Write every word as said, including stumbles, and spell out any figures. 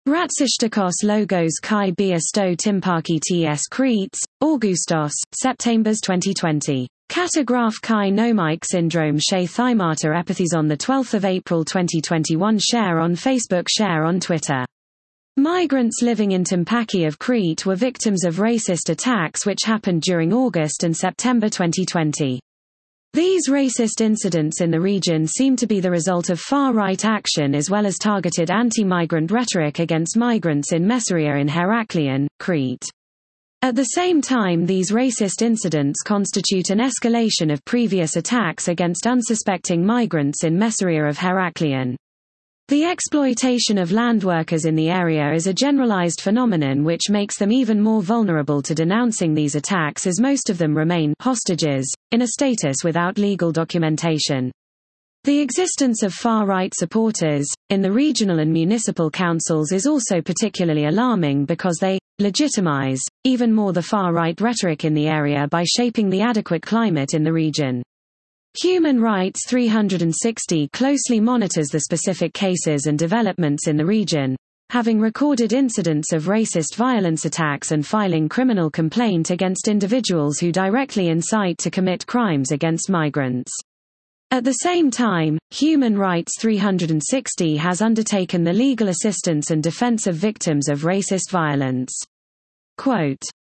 Ratsistakos logos kai biasto timpaki ts Cretes, Augustos, September twenty twenty. Catograph kai nomike syndrome chez thymata epithys on the twelfth of April twenty twenty-one. Share on Facebook, share on Twitter. Migrants living in Timpaki of Crete were victims of racist attacks which happened during August and September twenty twenty. These racist incidents in the region seem to be the result of far-right action as well as targeted anti-migrant rhetoric against migrants in Messaria in Heraklion, Crete. At the same time, these racist incidents constitute an escalation of previous attacks against unsuspecting migrants in Messaria of Heraklion. The exploitation of land workers in the area is a generalized phenomenon which makes them even more vulnerable to denouncing these attacks, as most of them remain hostages, in a status without legal documentation. The existence of far-right supporters in the regional and municipal councils is also particularly alarming because they legitimize even more the far-right rhetoric in the area by shaping the adequate climate in the region. Human Rights three hundred sixty closely monitors the specific cases and developments in the region, having recorded incidents of racist violence attacks and filing criminal complaint against individuals who directly incite to commit crimes against migrants. At the same time, Human Rights three hundred sixty has undertaken the legal assistance and defense of victims of racist violence. Quote,